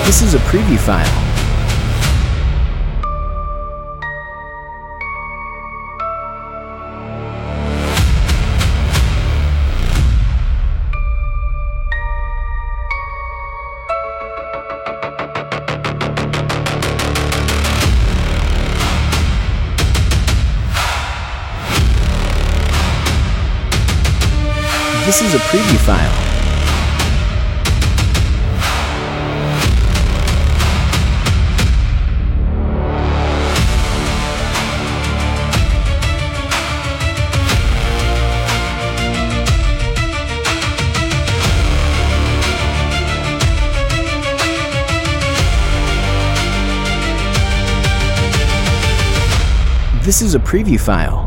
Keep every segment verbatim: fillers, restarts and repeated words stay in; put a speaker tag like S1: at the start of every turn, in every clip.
S1: This is a preview file. This is a preview file. This is a preview file.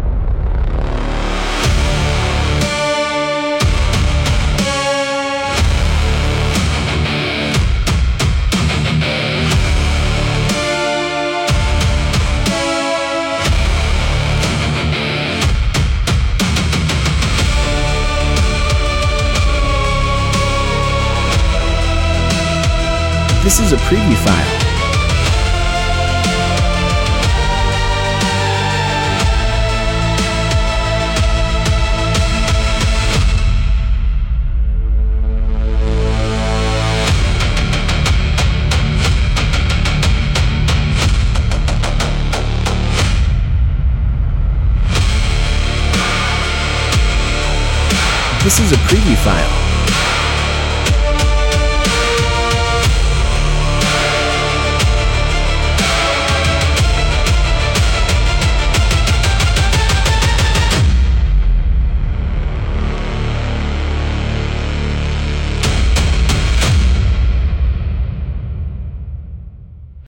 S1: This is a preview file. This is a preview file.